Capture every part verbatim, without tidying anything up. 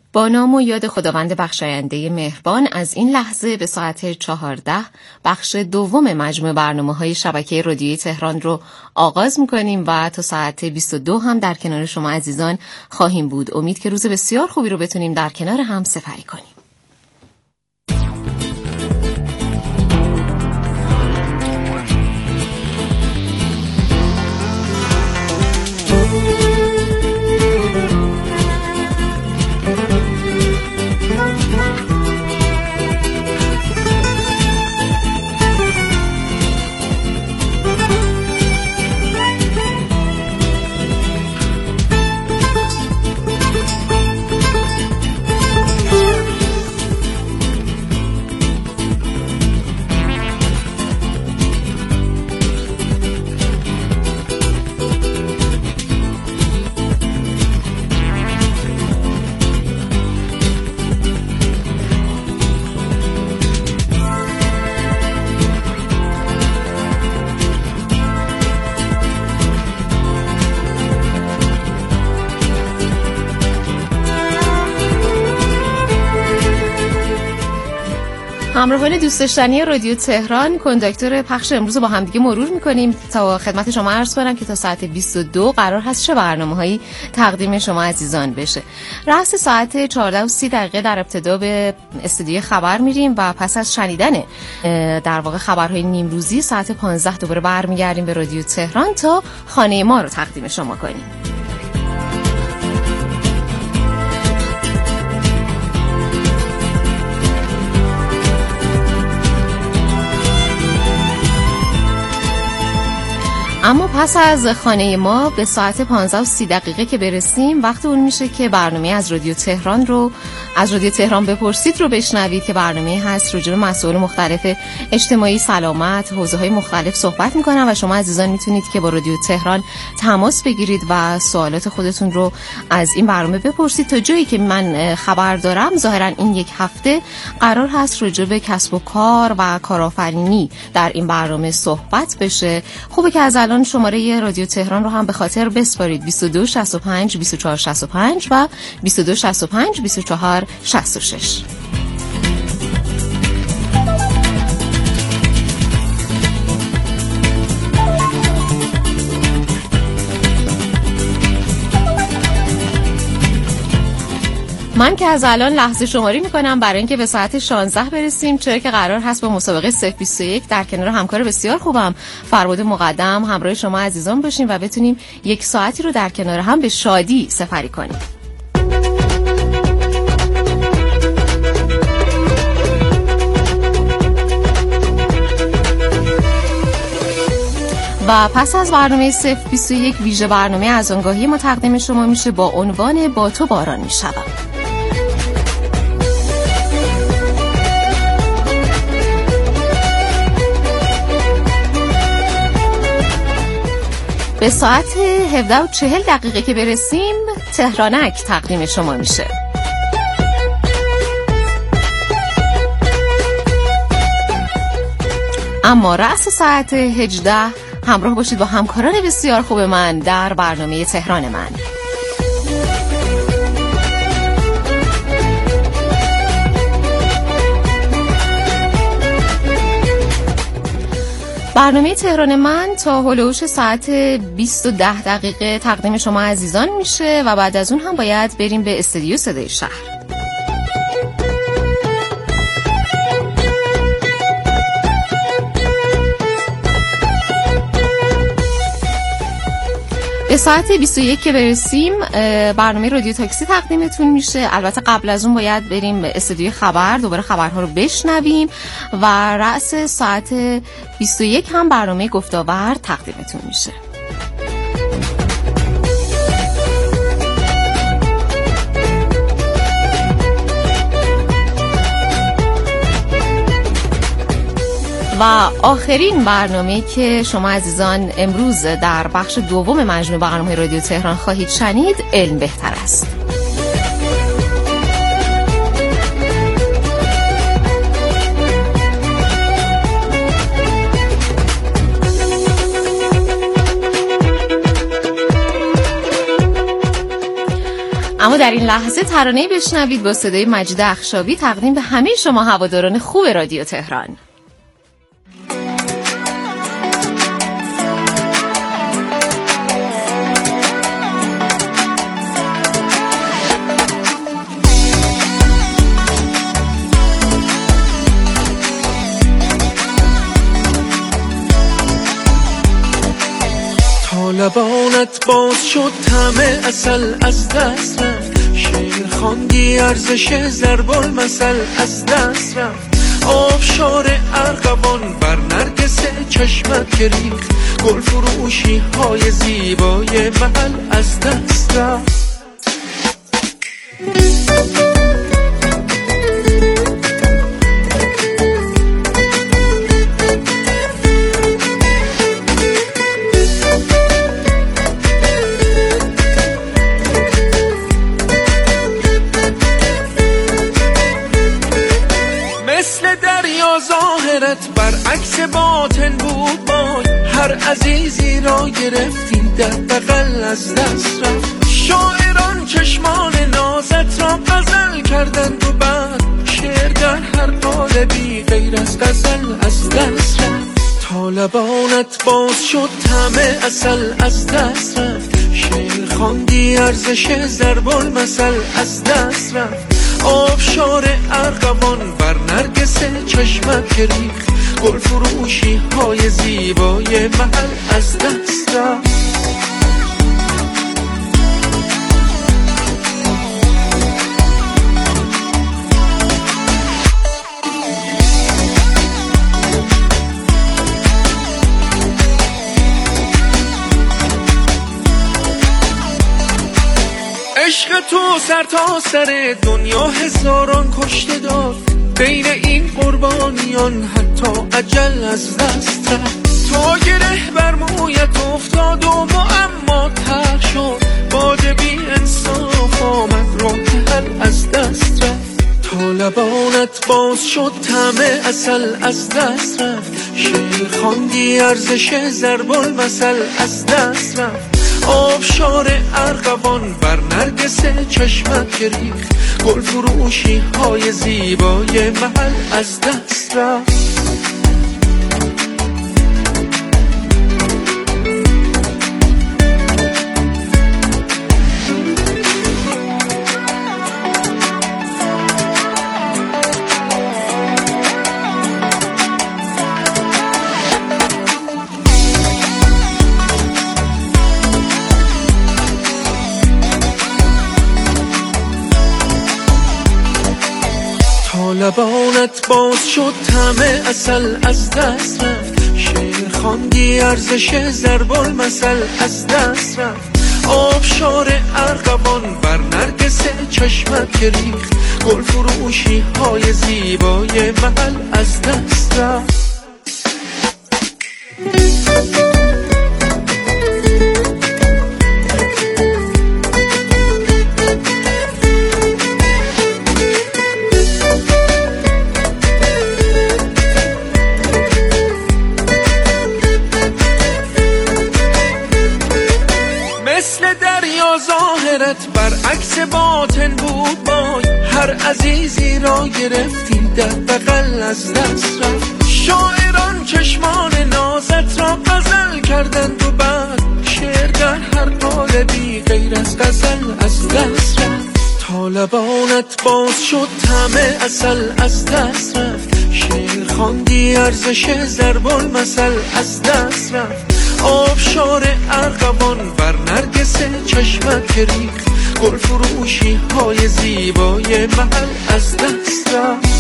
با نام و یاد خداوند بخشاینده مهربان از این لحظه به ساعت چهارده بخش دوم مجموع برنامه‌های شبکه رادیویی تهران رو آغاز می‌کنیم و تا ساعت بیست و دو هم در کنار شما عزیزان خواهیم بود. امید که روز بسیار خوبی رو بتونیم در کنار هم سپری کنیم. همراهان دوست داشتنی رادیو تهران، کنداکتور پخش امروز رو با هم دیگه مرور می‌کنیم تا خدمت شما عرض کنم که تا ساعت بیست و دو قرار هست چه برنامه‌هایی تقدیم شما عزیزان بشه. رأس ساعت چهارده و سی دقیقه در ابتدا به استودیو خبر میریم و پس از شنیدن در واقع خبرهای نیمروزی ساعت پانزده دوباره برمیگردیم به رادیو تهران تا خانه ما رو تقدیم شما کنیم. اما پس از خانه ما به ساعت پانزده و سی دقیقه که برسیم وقت اون میشه که برنامه از رادیو تهران رو از رادیو تهران بپرسید رو بشنوید که برنامه هست راجع به مسائل مختلف اجتماعی، سلامت، حوزه‌های مختلف صحبت میکنن و شما عزیزان میتونید که با رادیو تهران تماس بگیرید و سوالات خودتون رو از این برنامه بپرسید. تا جایی که من خبر دارم ظاهرا این یک هفته قرار هست راجع به کسب و کار و کارآفرینی در این برنامه صحبت بشه. خوبه که از الان شماره رادیو تهران رو هم به خاطر بسپارید: بیست و دو شصت و پنج بیست و چهار شصت و پنج و بیست و دو شصت و پنج بیست و چهار شصت و شش. من که از الان لحظه شماری میکنم برای اینکه به ساعت شانزده برسیم، چرا که قرار هست با مسابقه صفر بیست و یک در کنار همکار بسیار خوبم فرباد مقدم همراه شما عزیزان باشیم و بتونیم یک ساعتی رو در کنار هم به شادی سپری کنیم. و پس از برنامه صفر بیست و یک ویژه برنامه از آنگاهی ما تقدیم شما میشه با عنوان با تو باران میشوم. به ساعت هفده و چهل دقیقه که برسیم تهرانک تقدیم شما میشه. اما رأس ساعت هجده همراه باشید با همکاران بسیار خوب من در برنامه تهران من. برنامه تهران من تا هلوش ساعت بیست و ده دقیقه تقدیم شما عزیزان میشه و بعد از اون هم باید بریم به استودیو صدای شهر. به ساعت بیست و یک که برسیم برنامه رادیو تاکسی تقدیمتون میشه. البته قبل از اون باید بریم به استودیو خبر دوباره خبرها رو بشنویم و رأس ساعت بیست و یک هم برنامه گفتاور تقدیمتون میشه. و آخرین برنامه که شما عزیزان امروز در بخش دوم مجموع برنامه رادیو تهران خواهید شنید علم بهتر است. اما در این لحظه ترانه‌ای بشنوید با صدای مجید اخشابی تقدیم به همه شما هواداران خوب رادیو تهران. لبانت باز شد طعم عسل از دست رفت، شعر خواندی ارزش ضرب المثل از دست رفت، آبشار ارغوان بر نرگس چشمت گریخت، گل فروشی های زیبای محل از دست رفت. ظاهرت برعکس باطن بود، بای هر عزیزی را گرفتی در بغل از دست رفت، شاعران چشمان نازت را غزل کردند و بعد شعر در هر قالبی غیر از غزل از دست رفت، تا لبانت باز شد طعم عسل از دست رفت، شعر خواندی ارزش ضرب المثل از دست رفت، آبشار ارغوان بر نرگس چشمت گریخت، گل فروشی های زیبای محل از دست رفت. عشق تو سر تا سر دنیا هزاران کشته داد، بین این قربانیان حتی اجل از دست رفت، تا گره بر مویت افتاد و معما تر شد، باد بی انصاف آمد راه حل از دست رفت، تا لبانت باز شد طعم عسل از دست رفت، شعر خواندی ارزش ضرب المثل از دست رفت، آبشار ارغوان بر نرگس چشمت گریخت، گل فروشی های زیبای محل از دست رفت. لبانت باز شد طعم عسل از دست رفت، شعر خواندی ارزش ضرب المثل از دست رفت، آبشار ارغوان بر نرگس چشمت گریخت، گل فروشی های زیبای محل از دست رفت. ظاهرت برعکس باطن بود، بای هر عزیزی را گرفتی در بغل از دست رفت، شاعران چشمان نازت را غزل کردند و بعد شعر در هر قالبی غیر از غزل از دست رفت، تا لبانت باز شد طعم عسل از دست رفت، شعر خواندی ارزش ضرب المثل از دست رفت، آبشار ارغوان بر نرگس چشمت گریخت، گل فروشی های زیبای محل از دست رفت.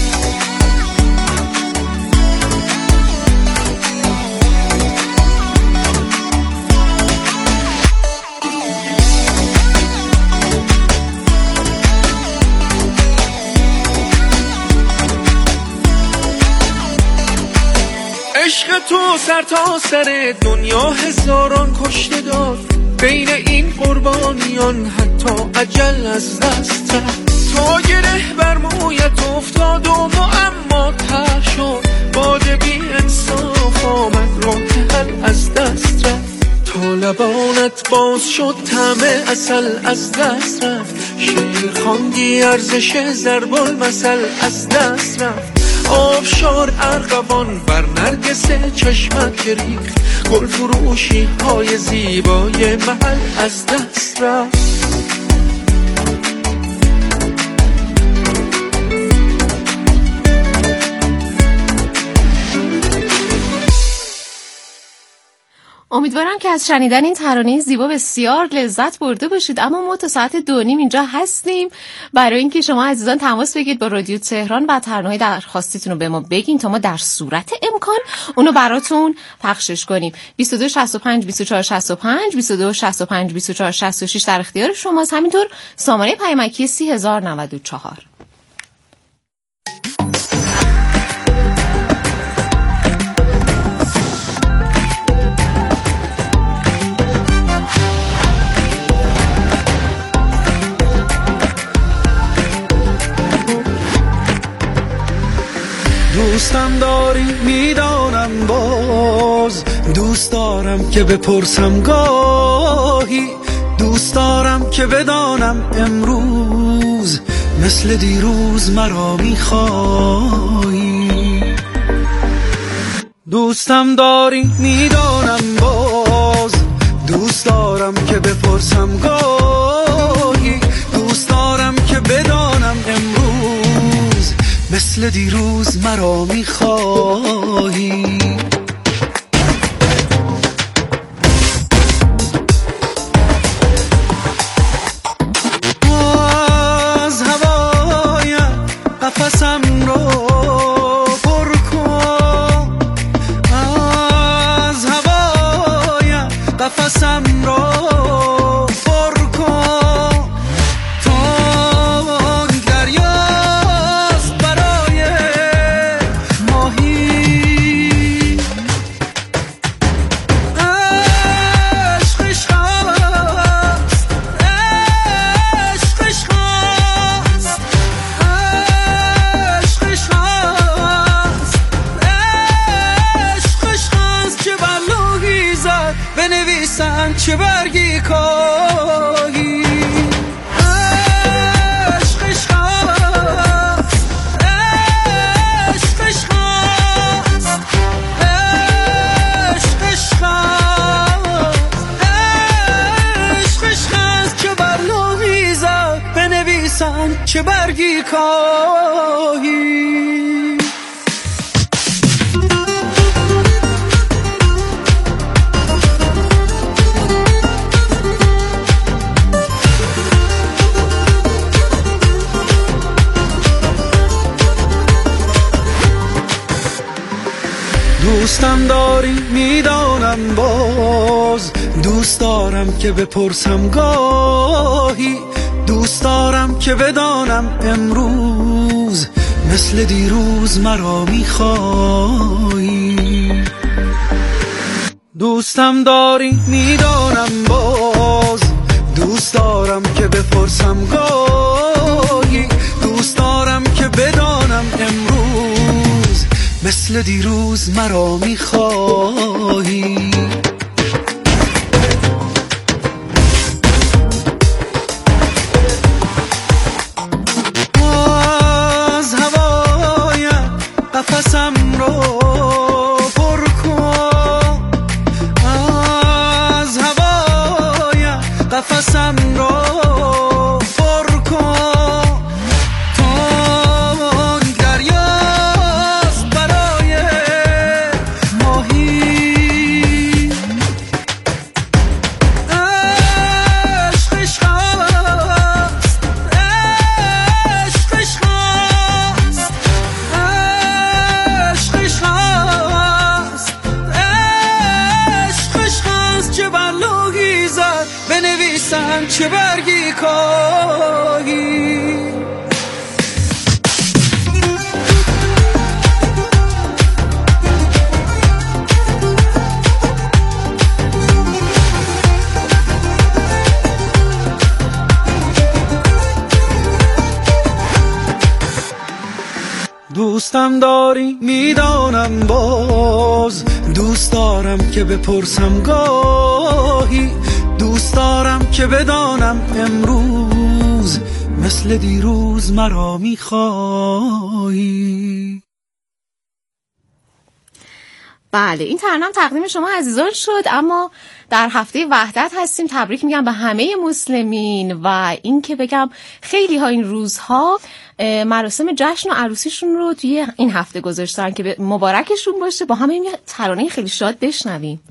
عشق تو سر تا سر دنیا هزاران کشته داد، بین این قربانیان حتی اجل از دست رفت، تا گره بر مویت افتاد و معما تر شد، باد بی انصاف آمد راه حل از دست رفت، تا لبانت باز شد طعم عسل از دست رفت، شعر خواندی ارزش ضرب المثل از دست رفت. آبشار ارغوان بر نرگس چشمت ریخت، گل فروشی های زیبای محل از دست رفت. امیدوارم که از شنیدن این ترانه زیبا بسیار لذت برده باشید. اما ما تا ساعت دو نیم اینجا هستیم برای اینکه شما عزیزان تماس بگیرید با رادیو تهران و ترانه‌های درخواستیتون رو به ما بگین تا ما در صورت امکان اونو براتون پخشش کنیم. بیست و دو شصت و پنج بیست و چهار شصت و پنج بیست و دو شصت و پنج بیست و چهار شصت و شش در اختیار شماست. همینطور سامانه پیامکی سی هزار و نود و چهار. دوستم داری میدانم، باز دوست دارم که بپرسم گاهی، دوست دارم که بدانم امروز مثل دیروز مرا میخوایی. دوستم داری میدانم، باز دوست دارم که بپرسم گاهی، دوست دارم که بدانم امروز مثل دیروز مرا میخواهی. از هوایم قفسم رو پر کن، از هوایم قفسم رو پر کن، تنگ دریاست برای ماهی. عشقش خواست، عشقش خواست، عشقش خواست، عشقش خواست، چه بلوغی زد بنویسن چه برگی کاهی. عشقش خواست، عشقش خواست، عشقش خواست، عشقش خواست، چه بلوغی زد بنویسن چه برگی کاهی. دوستم داری میدانم، باز دوست دارم که بپرسم گاهی، دوست دارم که بدانم امروز مثل دیروز مرا میخوایی. دوستم داری میدانم، باز دوست دارم که بپرسم گاهی، دوست دارم که بدانم امروز مثل دیروز مرا میخواهی. از هوایم قفسم رو پر کن، از هوایم قفسم رو پر کن، تنگ دریاست برای ماهی. عشقش خواست، عشقش خواست، عشقش خواست، عشقش خواست، چه بلوغی زد بنویسن چه برگی کاهی. دوستم داری میدانم، باز دوست دارم که بپرسم گاهی، دوست دارم که بدانم امروز امروز مثل دیروز مرا میخواهی. بله این ترانه تقدیم شما عزیزان شد. اما در هفته وحدت هستیم. تبریک میگم به همه مسلمین و این که بگم خیلی ها این روزها مراسم جشن و عروسیشون رو توی این هفته گذاشتن که مبارکشون باشه. با همه این ترانه خیلی شاد بشنویم.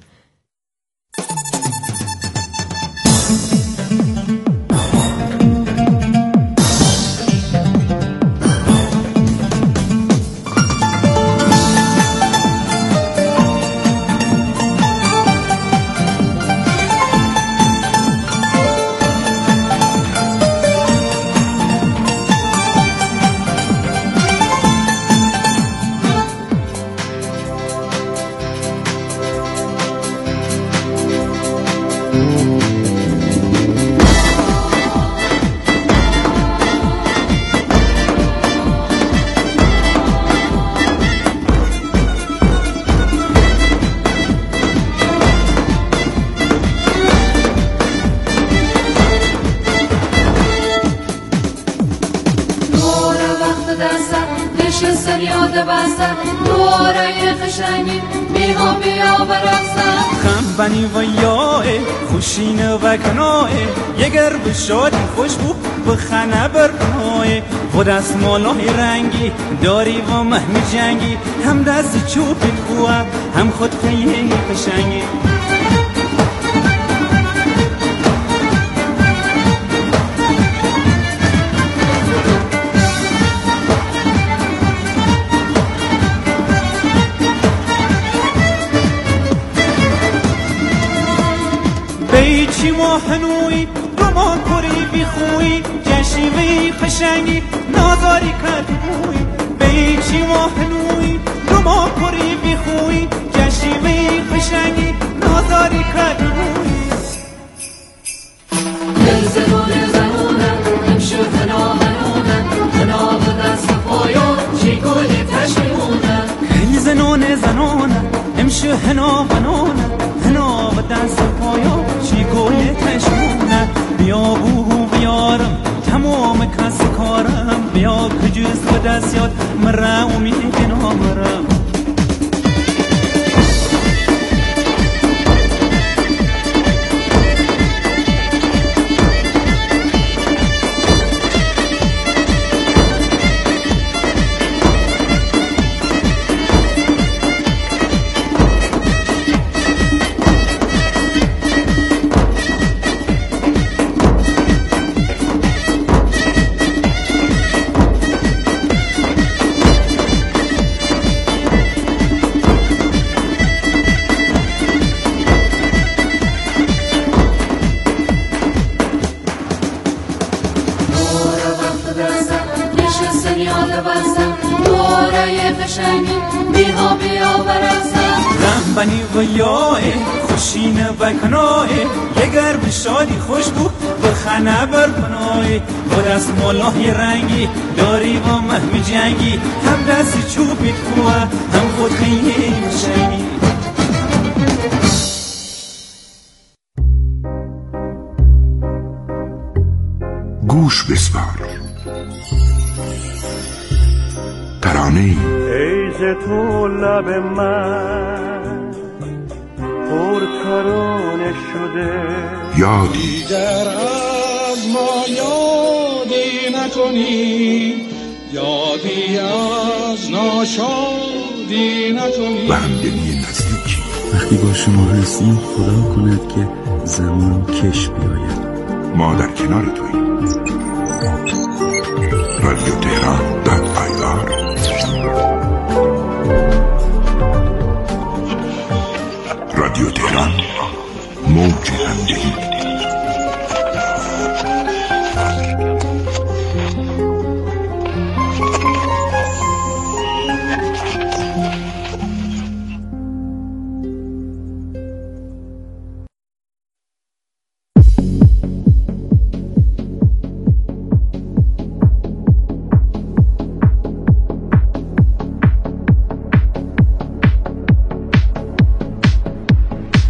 بنی و یاه خوشینه و کناه یگر بشادی خوش بو بخنه برکناه و دست مالای رنگی داری و مهمی جنگی هم دست چوبی خواه هم خود خیلی پشنگی بیچی ماهنوی گما کری بی خوی جشیوی پشنگی نازاری کردوی بیچی ماهنوی گما کری بی خوی جشیوی پشنگی نازاری کردوی دل زنونه زنونه امشو هنا هنونه هنا بدن صفایا چی گلی تشمونه دل زنونه زنونه امشو هنا هنونه هنا بدن صفایا چی گلی تشمونه بیا بو بیارم تمام کس کارم بیا کجوز و دست یاد مرا امید نامرم بنی و یاه خوشینه بکناه یگر بشادی خوش بو بخنه برکناه و دست مالای رنگی داری و مهمی جنگی هم دست چوبی خواه هم خود خیلی مشنگی گوش بسپار ترانه ای ز تو لب من پر ترانه شده یادی دیگر از ما یادی نکنی یادی از ناشادی نکنی و همدلی نزدیکی وقتی با شما هستیم خدا کند که زمان کش بیاید ما در کنار توییم. رادیو تهران دات آی آر رادیو تهران موج همدلی.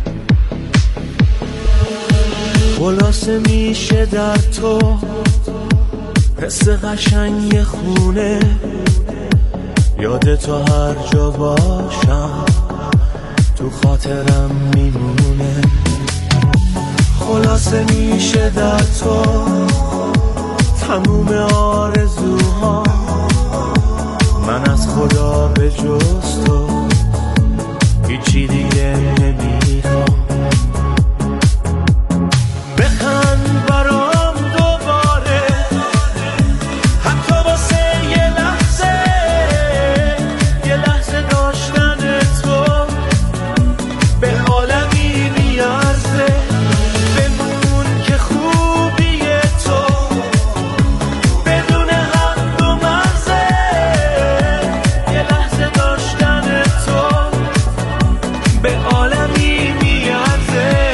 خلاصه میشه در تو حس قشنگ خونه، یاد تو هر جا باشم تو خاطرم میمونه. خلاصه میشه در تو تموم آرزوها، من از خدا به جز تو هیچی دیگه نمیخوام. بخند برام دوباره حتی واسه یه لحظه، یه لحظه داشتن تو به عالمی میارزه. بمون که خوبی تو بدون حد و مرزه، یه لحظه داشتن تو به عالمی میارزه.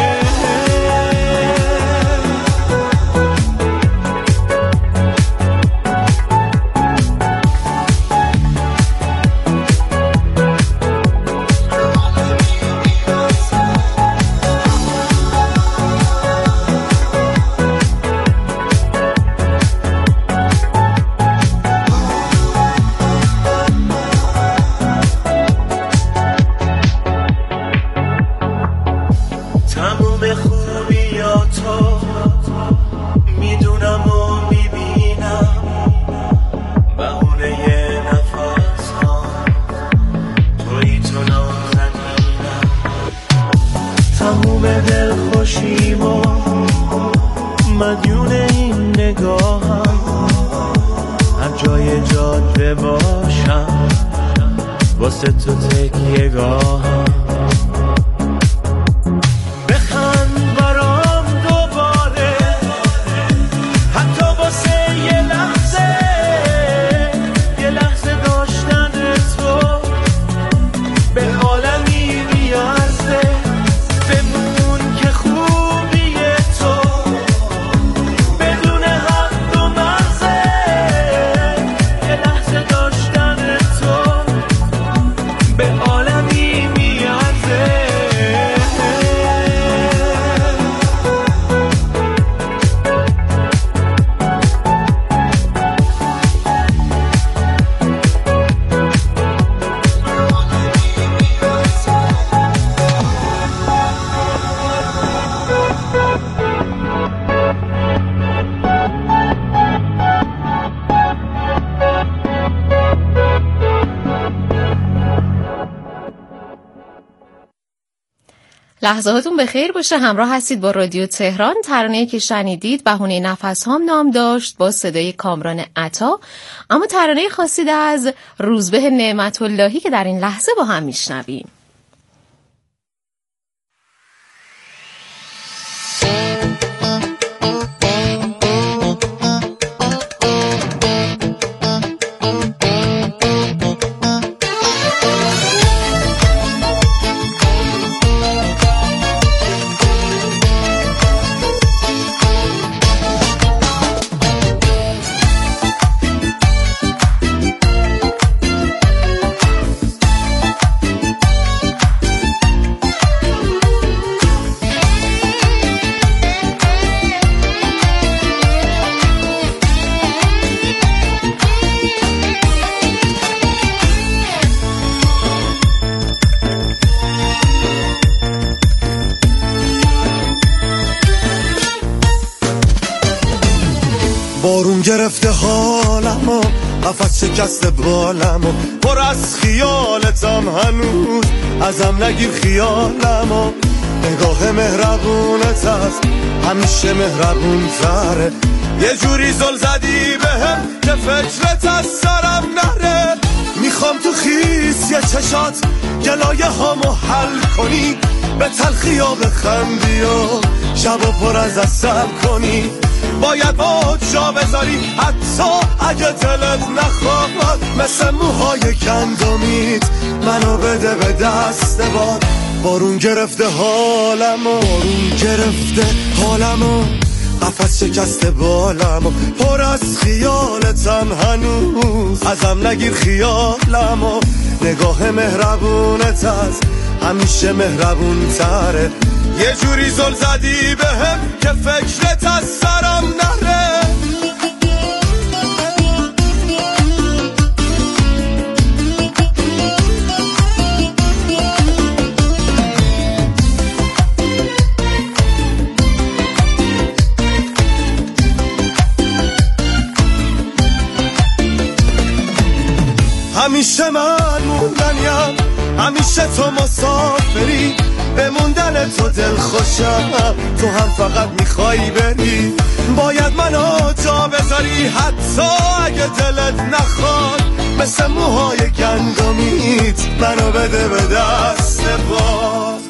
تموم خوبیاتو میدونم و میبینم، بهونه یه نفس ها توی تو نازنینم. تموم دلخوشیمو مدیون این نگاهم، هر جای جاده باشم واسه تو تکیه گاهم. لحظه هاتون بخیر باشه. همراه هستید با رادیو تهران. ترانه‌ای که شنیدید بهونه نفس هام نام داشت با صدای کامران عطا، اما ترانه خاصی از روزبه نعمت اللهی که در این لحظه با هم میشنویم. بارون گرفته حالمو، قفس شکسته بالمو، پر از خیالتم هنوز ازم نگیر خیالمو. نگاه مهربونت هست همیشه مهربون تره، یه جوری زل زدی بهم که فکرت از سرم نره. میخوام تو خیس یه چشات گلایه هامو حل کنی، به تلخی ها بخندی و شبا پر از عسل کنی. باید باد جا بذاری حتی اگه دلت نخواد، مثل موهای گندمیت منو بده به دست باد. بارون گرفته حالمو، بارون گرفته حالمو، قفس شکسته بالمو، پر از خیالتم هنوز ازم نگیر خیالمو. نگاه مهربونت هست همیشه مهربون تره، یه جوری زل زدی بهم که فکرت از سرم نره. همیشه من موندنیم، همیشه تو مسافری، به موندن تو دل خوشم، تو هم فقط میخوایی بری. باید منو جا بذاری حتی اگه دلت نخواد، مثل موهای گندمیت منو بده به دست باد.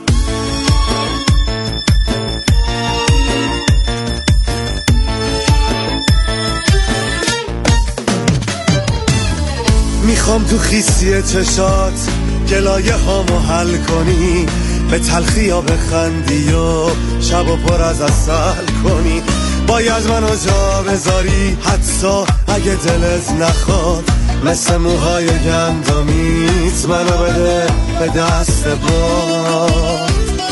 میخوام تو خیسی چشات گلایه هامو حل کنی، به تلخی یا بخندی و شب و پر از عسل کنی. باید منو جا بذاری حتی اگه دلت نخواد، مثل موهای گندمیت منو بده به دست باد.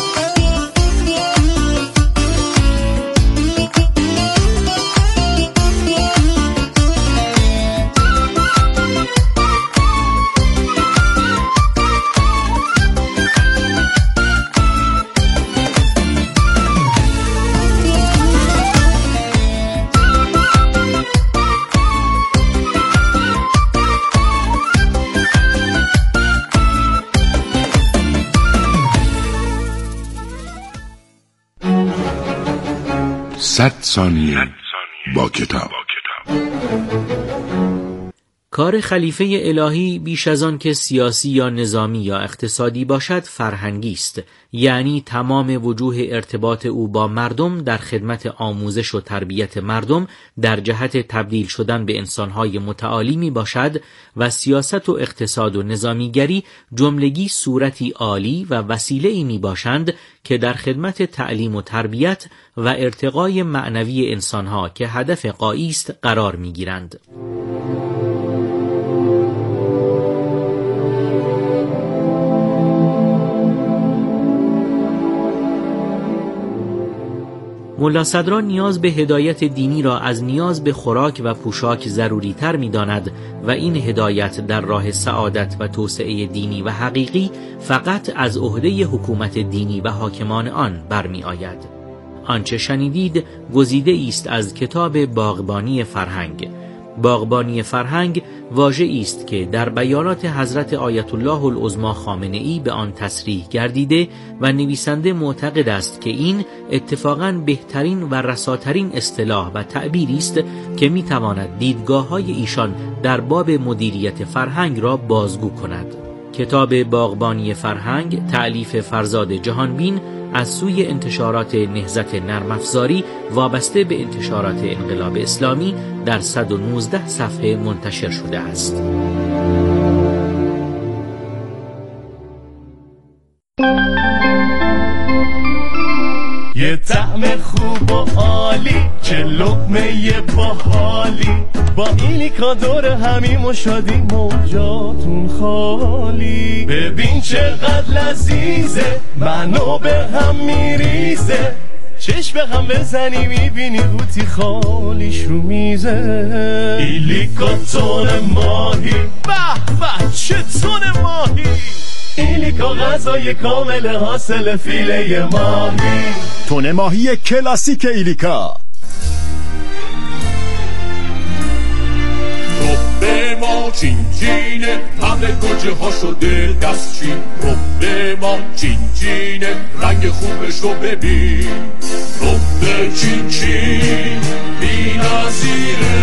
صد ثانیه با کتاب. کار خلیفه الهی بیش از آن که سیاسی یا نظامی یا اقتصادی باشد فرهنگی است، یعنی تمام وجوه ارتباط او با مردم در خدمت آموزش و تربیت مردم در جهت تبدیل شدن به انسانهای متعالی می باشد و سیاست و اقتصاد و نظامیگری جملگی صورتی عالی و وسیله‌ای می باشند که در خدمت تعلیم و تربیت و ارتقای معنوی انسانها که هدف غایی است قرار می گیرند. ملا صدرا نیاز به هدایت دینی را از نیاز به خوراک و پوشاک ضروری تر می داند و این هدایت در راه سعادت و توسعه دینی و حقیقی فقط از عهده حکومت دینی و حاکمان آن برمی آید. آنچه شنیدید گزیده است از کتاب باغبانی فرهنگ. باغبانی فرهنگ واژه‌ای است که در بیانات حضرت آیت الله العظمی خامنه‌ای به آن تصریح گردیده و نویسنده معتقد است که این اتفاقاً بهترین و رساترین اصطلاح و تعبیری است که می‌تواند دیدگاه‌های ایشان در باب مدیریت فرهنگ را بازگو کند. کتاب باغبانی فرهنگ تألیف فرزاد جهانبین از سوی انتشارات نهضت نرم افزاری وابسته به انتشارات انقلاب اسلامی در صد و نوزده صفحه منتشر شده است. یه طعم خوب و عالی، چه لقمه باحالی، با ایلیکا دور همیم و شادیم و جاتون خالی. ببین چقدر لذیذه، منو به هم میریزه، چشم به هم بزنی میبینی قوطی خالیش رو میزه. ایلیکا تون ماهی، به به چه تون ماهی، ایلیکا غذای کامل حاصل فیله ماهی. تون ماهی کلاسیک ایلیکا. رب ما چین چینه، همه گوجه ها شده دستچین. رب ما چین چینه، رنگ خوبش رو ببین. رب چین چین بی نظیره،